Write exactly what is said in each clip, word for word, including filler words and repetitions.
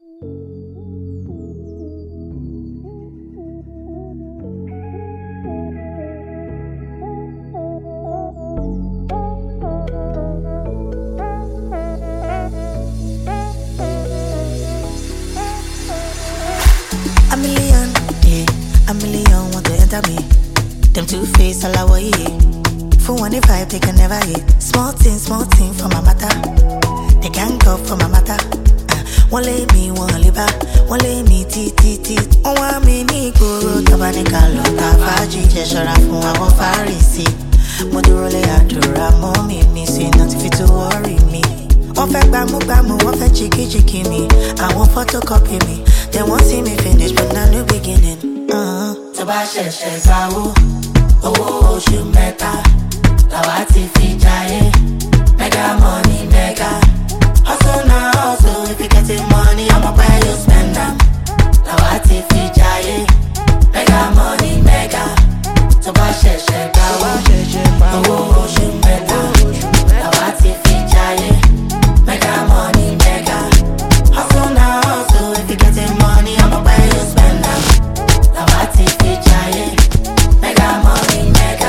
A million, yeah, a million want to enter me. Them two-faced all I want yeah. For one if I they can never hit. Small thing, small thing for my matter. They can't go for my matter. Uh, one lay me, one lay back. One lay me, tea, tea, tea. One want me, ni guru. Tabanika, lota, faji. Jeshara, fun, I want farisi. Moduro, le, adura, mommy, me. Say nothing fit to worry me. One fake bamu, bamu, one fake cheeky, cheeky me. I want photocopy me. They won't see me finish, but now new beginning. Uh-huh. Toba sheshe zawo, owo oṣù mẹ́ta, làwa ti fi jayé. Mega money, mega. Hustle now, hustle. If you getting money, I'ma buy you spend them. Làwa ti fi jayé. Mega money, mega. Toba sheshe zawo, owo oṣù mẹ́ta, làwa ti fi jayé. Mega money, mega. Hustle now, hustle. If you getting money, I'ma buy you spend them. Làwa ti fi jayé. Mega money, mega.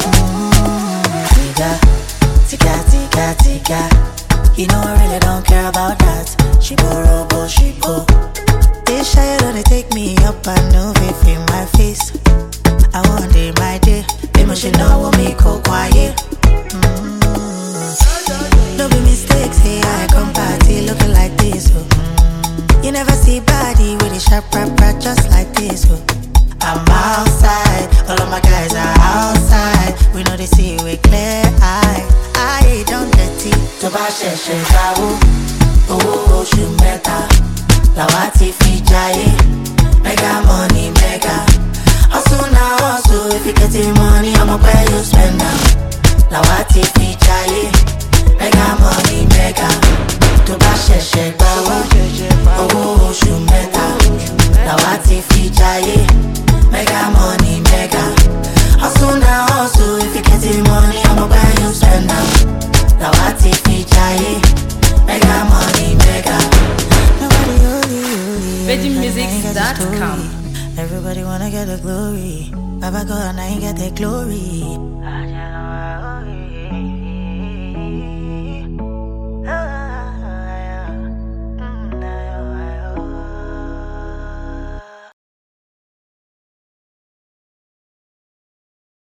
Mmm, tiga, tiga, tiga, tiga. You know I really don't care about that. She borrow, but she go. This shy don't take me up, I know if in my face. I want day my day. They must know what me go quiet. Mmm. No be mistakes, hey, I come party looking like this, oh. Mm. You never see body with a sharp rap rap just like this, oh. I'm outside, all of my guys are outside. We know they see with clear eye. I don't dirty. Toba sheshe zawo, owo oṣù mẹ́ta, làwa ti fi jayé. Mega money, mega. Hustle now, hustle. If you getting money, I'ma buy you spend now. Làwa ti fi jayé. Mega money, mega. Toba sheshe zawo, owo oṣù mẹ́ta, làwa ti fi jayé. Mega money, mega. Hustle now, hustle. If you getting money, I'ma buy you spend now. Làwa ti fi jayé. Mega money, mega. Nobody only, only. Virgin Music dot com. Everybody wanna get the glory. Baba God, I ain't get the glory.